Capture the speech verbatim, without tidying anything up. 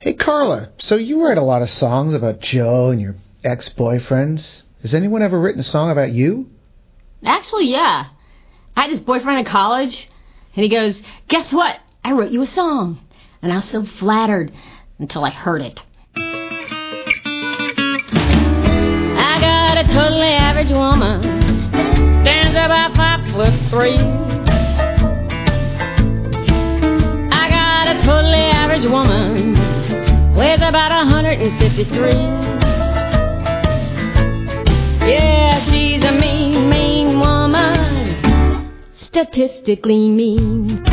Hey, Carla, so you write a lot of songs about Joe and your ex-boyfriends. Has anyone ever written a song about you? Actually, yeah. I had this boyfriend in college, and he goes, "Guess what? I wrote you a song." And I was so flattered until I heard it. I got a totally average woman, stands about five foot three. I got a totally average woman, weighs about one hundred fifty-three. Yeah, she's a mean, mean woman, statistically mean.